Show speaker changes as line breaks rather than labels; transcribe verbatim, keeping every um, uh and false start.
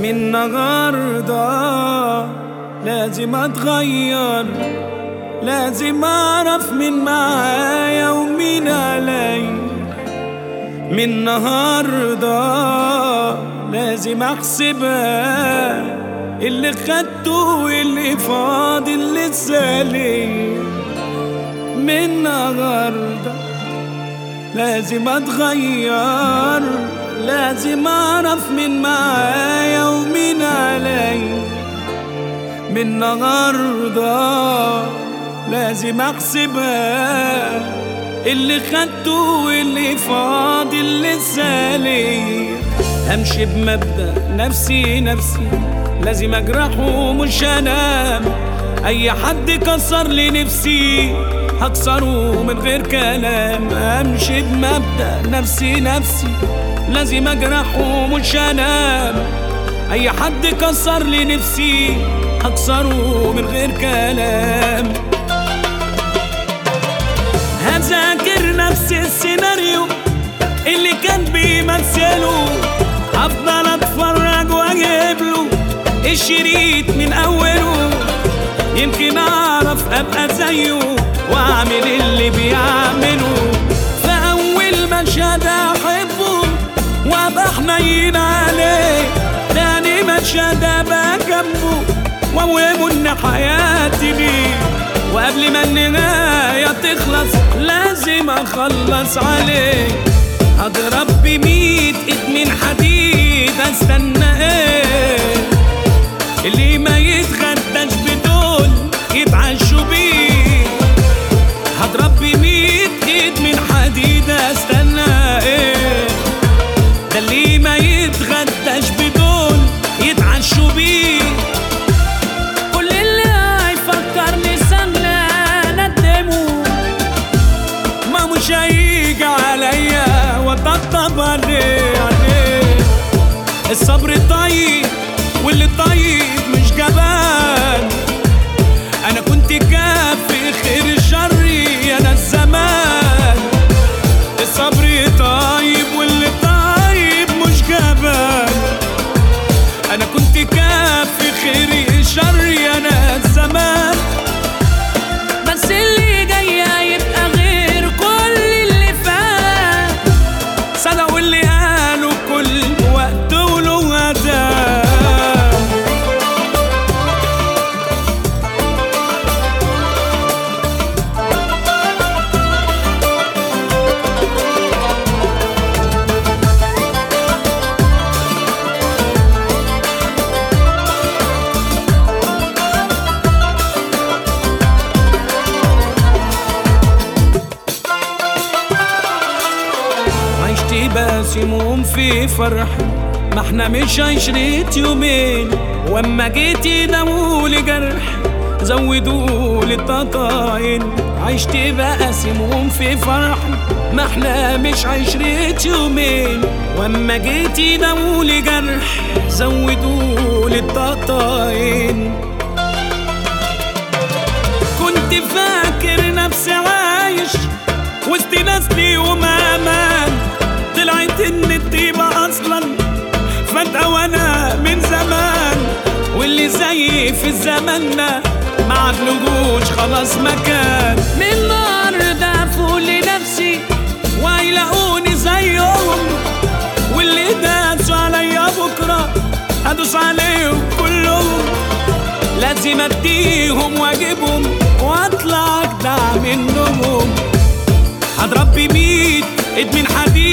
من النهارده لازم اتغير، لازم اعرف مين معايا ومين عليا. من النهارده لازم احسبها، اللي خدته واللي فاضل لسه ليا. من النهارده لازم اتغير، لازم اعرف مين معايا ومين عليا. من النهارده لازم احسبها، اللي خدته واللي فاضل لسه ليا. همشي بمبدأ نفسي نفسي، لازم اجرحه مش انام. اي حد كسر لي نفسي هكسره من غير كلام. امشي بمبدأ نفسي نفسي، لازم اجرحه مش انام. اي حد كسر لي نفسي هكسره من غير كلام. هذاكر نفس السيناريو اللي كان بيمثله، هفضل اتفرج واجيب له الشريط من اوله. يمكن اعرف ابقى زيه واعمل اللي بيعمله. فاول مشهد احبه وابقى حنين عليه، تاني مشهد ابقى جنبه واوهمه ان حياتي ليه. وقبل ما النهاية تخلص لازم اخلص عليه. هضرب بميت ايد من حديد، استنى ايه؟ اللي ما يتغداش بدول يتعشوا بيه. هضرب بميت ايد من حديد، استنى ايه؟ ده اللي ما يتغداش بدول يتعشوا بيه. كل اللي هيفكرني سنة ندمه، ما مش هيجي عليا وطبطب عليه عليه. الصبر طيب واللي طيب مش جبان. انا كنت كافي خير شري انا الزمان. الصبر طيب واللي طيب مش جبان. انا كنت كافي خير شري انا الزمان. بس اللي جاي هيبقى غير كل اللي فات. صدقوا اللي قالوا كل وقت وله أداء. باسمهم في فرح، ما احنا مش عشرة يومين. واما جيتي داولي جرح زودولي التطاين. عشت بقاسمهم في فرح، ما احنا مش عشرة يومين. واما جيتي داولي جرح زودولي التطاين. كنت فاكر نفسي عايش وسط ناس ليهم امان، طلعت ان الطيبة اصلا فجأة وانا من زمان. واللي زيي في الزمن ده ما عدلوش خلاص مكان. من النهارده فوق لنفسي وهيلاقوني زيهم، واللي داسوا عليا بكره هدوس عليهم كلهم. لازم اديهم واجيبهم واطلع اجدع منهم. هضرب بميت ايد من حديد،